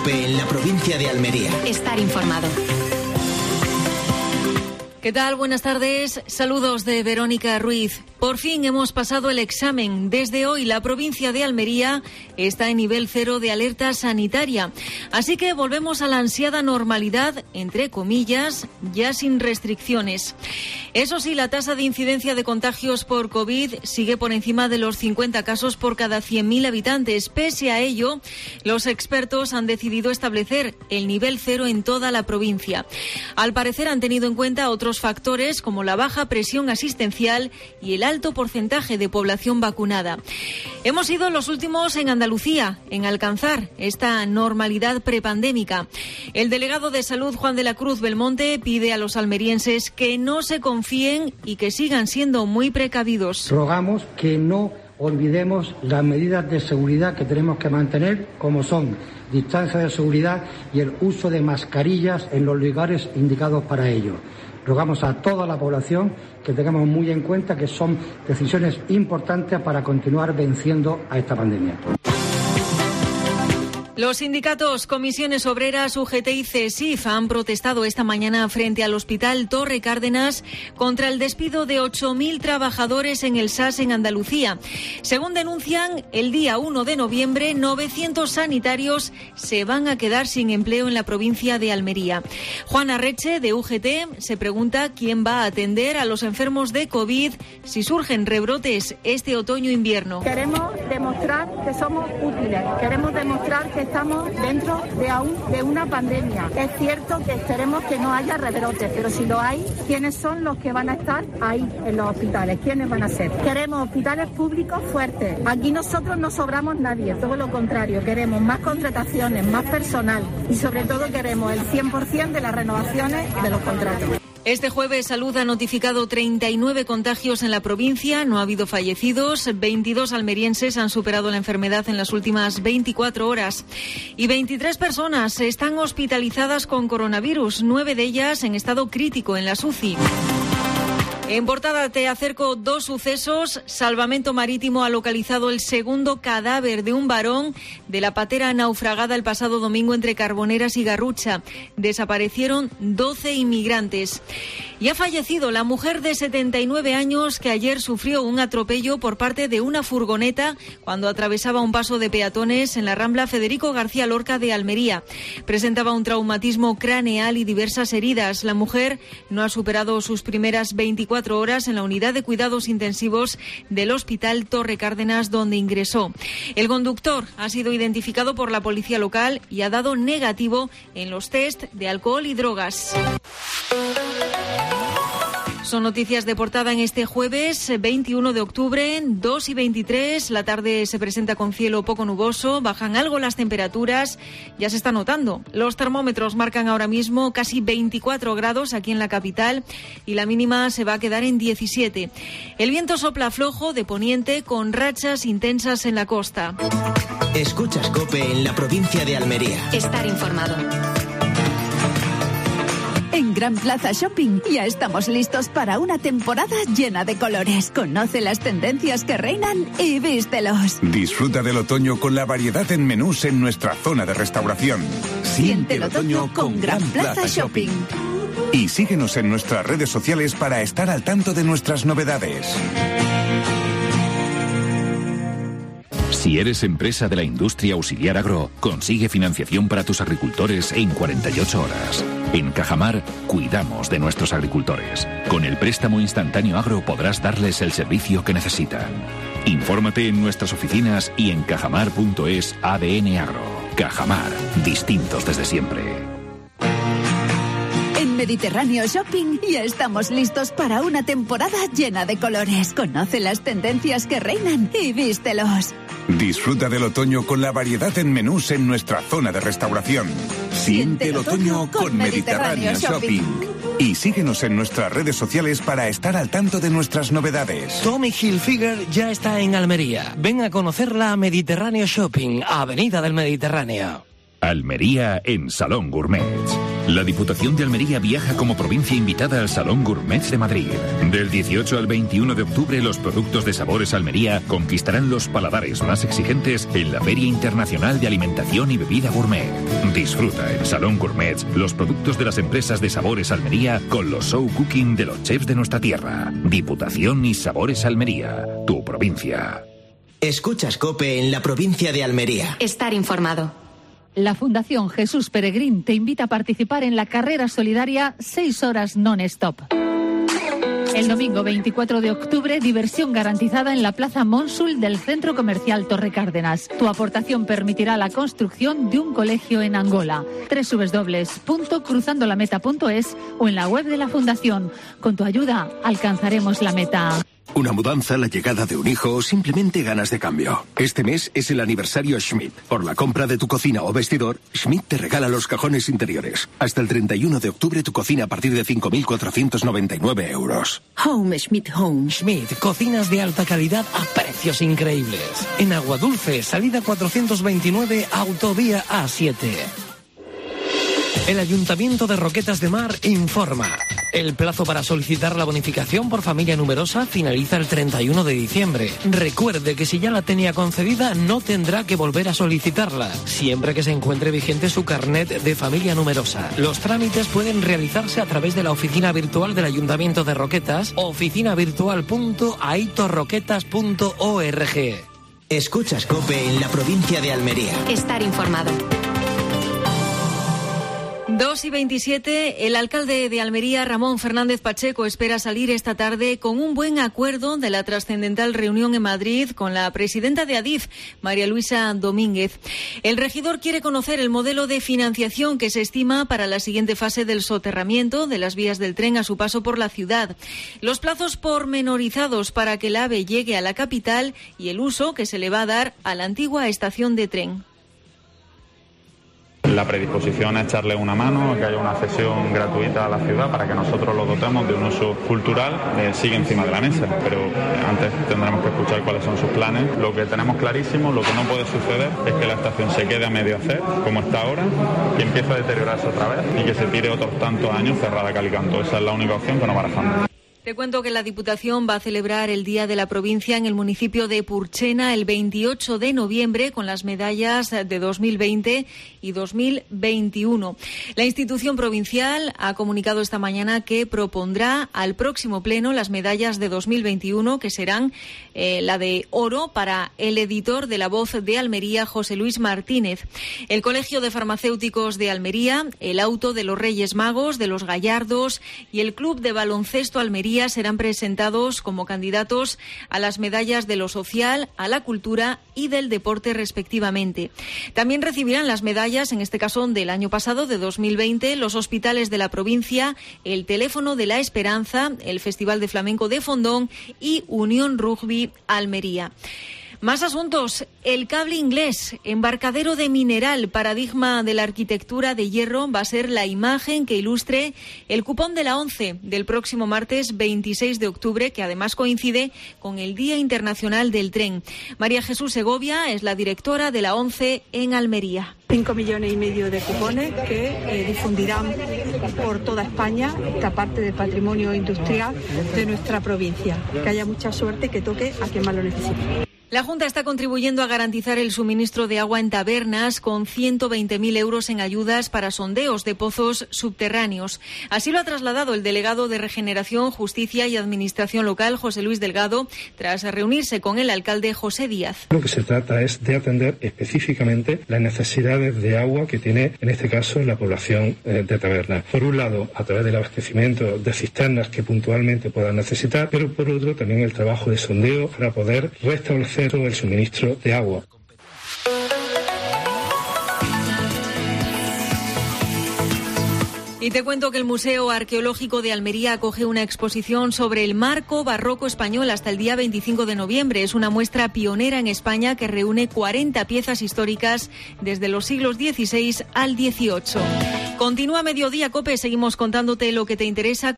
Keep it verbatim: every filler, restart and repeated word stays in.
COPE en la provincia de Almería. Estar informado. ¿Qué tal? Buenas tardes. Saludos de Verónica Ruiz. Por fin hemos pasado el examen. Desde hoy la provincia de Almería está en nivel cero de alerta sanitaria. Así que volvemos a la ansiada normalidad, entre comillas, ya sin restricciones. Eso sí, la tasa de incidencia de contagios por COVID sigue por encima de los cincuenta casos por cada cien mil habitantes. Pese a ello, los expertos han decidido establecer el nivel cero en toda la provincia. Al parecer han tenido en cuenta otros factores como la baja presión asistencial y el alto porcentaje de población vacunada. Hemos sido los últimos en Andalucía en alcanzar esta normalidad prepandémica. El delegado de Salud, Juan de la Cruz Belmonte, pide a los almerienses que no se confíen y que sigan siendo muy precavidos. Rogamos que no olvidemos las medidas de seguridad que tenemos que mantener, como son distancia de seguridad y el uso de mascarillas en los lugares indicados para ello. Rogamos a toda la población que tengamos muy en cuenta que son decisiones importantes para continuar venciendo a esta pandemia. Los sindicatos Comisiones Obreras, U G T y CESIF han protestado esta mañana frente al Hospital Torre Cárdenas contra el despido de ocho mil trabajadores en el S A S en Andalucía. Según denuncian, el día uno de noviembre, novecientos sanitarios se van a quedar sin empleo en la provincia de Almería. Juan Arreche, de U G T, se pregunta quién va a atender a los enfermos de COVID si surgen rebrotes este otoño-invierno. Queremos demostrar que somos útiles, queremos demostrar que estamos dentro de aún de una pandemia. Es cierto que esperemos que no haya rebrotes, pero si lo hay, ¿quiénes son los que van a estar ahí en los hospitales? ¿Quiénes van a ser? Queremos hospitales públicos fuertes. Aquí nosotros no sobramos nadie, todo lo contrario. Queremos más contrataciones, más personal y sobre todo queremos el cien por ciento de las renovaciones de los contratos. Este jueves Salud ha notificado treinta y nueve contagios en la provincia, no ha habido fallecidos, veintidós almerienses han superado la enfermedad en las últimas veinticuatro horas y veintitrés personas están hospitalizadas con coronavirus, nueve de ellas en estado crítico en las U C I. En portada te acerco dos sucesos. Salvamento Marítimo ha localizado el segundo cadáver de un varón de la patera naufragada el pasado domingo entre Carboneras y Garrucha. Desaparecieron doce inmigrantes. Y ha fallecido la mujer de setenta y nueve años que ayer sufrió un atropello por parte de una furgoneta cuando atravesaba un paso de peatones en la Rambla Federico García Lorca de Almería. Presentaba un traumatismo craneal y diversas heridas. La mujer no ha superado sus primeras veinticuatro horas en la unidad de cuidados intensivos del Hospital Torre Cárdenas, donde ingresó. El conductor ha sido identificado por la policía local y ha dado negativo en los test de alcohol y drogas. Son noticias de portada en este jueves veintiuno de octubre, dos y veintitrés. La tarde se presenta con cielo poco nuboso, bajan algo las temperaturas, ya se está notando. Los termómetros marcan ahora mismo casi veinticuatro grados aquí en la capital y la mínima se va a quedar en diecisiete. El viento sopla flojo de poniente con rachas intensas en la costa. Escuchas COPE en la provincia de Almería. Estar informado. En Gran Plaza Shopping ya estamos listos para una temporada llena de colores. Conoce las tendencias que reinan y vístelos. Disfruta del otoño con la variedad en menús en nuestra zona de restauración. Siente el otoño con Gran Plaza Shopping. Y síguenos en nuestras redes sociales para estar al tanto de nuestras novedades. Si eres empresa de la industria auxiliar agro, consigue financiación para tus agricultores en cuarenta y ocho horas. En Cajamar, cuidamos de nuestros agricultores. Con el préstamo instantáneo agro podrás darles el servicio que necesitan. Infórmate en nuestras oficinas y en cajamar punto es A D N Agro. Cajamar, distintos desde siempre. En Mediterráneo Shopping ya estamos listos para una temporada llena de colores. Conoce las tendencias que reinan y vístelos. Disfruta del otoño con la variedad en menús en nuestra zona de restauración. Siente el otoño con Mediterráneo Shopping. Y síguenos en nuestras redes sociales para estar al tanto de nuestras novedades. Tommy Hilfiger ya está en Almería. Ven a conocerla a Mediterráneo Shopping, Avenida del Mediterráneo. Almería en Salón Gourmet. La Diputación de Almería viaja como provincia invitada al Salón Gourmet de Madrid. Del dieciocho al veintiuno de octubre, los productos de Sabores Almería conquistarán los paladares más exigentes en la Feria Internacional de Alimentación y Bebida Gourmet. Disfruta en Salón Gourmet los productos de las empresas de Sabores Almería con los show cooking de los chefs de nuestra tierra. Diputación y Sabores Almería, tu provincia. Escuchas COPE en la provincia de Almería. Estar informado. La Fundación Jesús Peregrín te invita a participar en la carrera solidaria seis horas non-stop. El domingo veinticuatro de octubre, diversión garantizada en la Plaza Monsul del Centro Comercial Torre Cárdenas. Tu aportación permitirá la construcción de un colegio en Angola. doble u doble u doble u punto cruzando la meta punto es o en la web de la Fundación. Con tu ayuda alcanzaremos la meta. Una mudanza, la llegada de un hijo o simplemente ganas de cambio. Este mes es el aniversario Schmidt. Por la compra de tu cocina o vestidor, Schmidt te regala los cajones interiores. Hasta el treinta y uno de octubre tu cocina a partir de cinco mil cuatrocientos noventa y nueve euros. Home Schmidt Home. Schmidt, cocinas de alta calidad a precios increíbles. En Aguadulce, salida cuatrocientos veintinueve, autovía A siete. El Ayuntamiento de Roquetas de Mar informa. El plazo para solicitar la bonificación por familia numerosa finaliza el treinta y uno de diciembre. Recuerde que si ya la tenía concedida, no tendrá que volver a solicitarla, siempre que se encuentre vigente su carnet de familia numerosa. Los trámites pueden realizarse a través de la oficina virtual del Ayuntamiento de Roquetas o oficina virtual punto aitorroquetas punto org. Escuchas COPE en la provincia de Almería. Estar informado. dos y veintisiete, el alcalde de Almería, Ramón Fernández Pacheco, espera salir esta tarde con un buen acuerdo de la trascendental reunión en Madrid con la presidenta de Adif, María Luisa Domínguez. El regidor quiere conocer el modelo de financiación que se estima para la siguiente fase del soterramiento de las vías del tren a su paso por la ciudad, los plazos pormenorizados para que el AVE llegue a la capital y el uso que se le va a dar a la antigua estación de tren. La predisposición a echarle una mano, que haya una cesión gratuita a la ciudad para que nosotros lo dotemos de un uso cultural, eh, sigue encima de la mesa, pero antes tendremos que escuchar cuáles son sus planes. Lo que tenemos clarísimo, lo que no puede suceder es que la estación se quede a medio hacer, como está ahora, que empiece a deteriorarse otra vez y que se tire otros tantos años cerrada cal y canto. Esa es la única opción que nos barajamos. Te cuento que la Diputación va a celebrar el Día de la Provincia en el municipio de Purchena el veintiocho de noviembre con las medallas de dos mil veinte y dos mil veintiuno. La institución provincial ha comunicado esta mañana que propondrá al próximo pleno las medallas de dos mil veintiuno, que serán eh, la de oro para el editor de La Voz de Almería, José Luis Martínez. El Colegio de Farmacéuticos de Almería, el Auto de los Reyes Magos, de los Gallardos y el Club de Baloncesto Almería serán presentados como candidatos a las medallas de lo social, a la cultura y del deporte respectivamente. También recibirán las medallas, en este caso del año pasado, de dos mil veinte, los hospitales de la provincia, el Teléfono de la Esperanza, el Festival de Flamenco de Fondón y Unión Rugby Almería. Más asuntos. El Cable Inglés, embarcadero de mineral, paradigma de la arquitectura de hierro, va a ser la imagen que ilustre el cupón de la ONCE del próximo martes veintiséis de octubre, que además coincide con el Día Internacional del Tren. María Jesús Segovia es la directora de la ONCE en Almería. Cinco millones y medio de cupones que eh, difundirán por toda España esta parte del patrimonio industrial de nuestra provincia. Que haya mucha suerte, que toque a quien más lo necesite. La Junta está contribuyendo a garantizar el suministro de agua en tabernas con ciento veinte mil euros en ayudas para sondeos de pozos subterráneos. Así lo ha trasladado el delegado de Regeneración, Justicia y Administración Local, José Luis Delgado, tras reunirse con el alcalde José Díaz. Lo que se trata es de atender específicamente las necesidades de agua que tiene, en este caso, la población de tabernas. Por un lado, a través del abastecimiento de cisternas que puntualmente puedan necesitar, pero por otro también el trabajo de sondeo para poder restablecer el suministro de agua. Y te cuento que el Museo Arqueológico de Almería acoge una exposición sobre el marco barroco español hasta el día veinticinco de noviembre. Es una muestra pionera en España que reúne cuarenta piezas históricas desde los siglos dieciséis al dieciocho. Continúa Mediodía COPE, seguimos contándote lo que te interesa.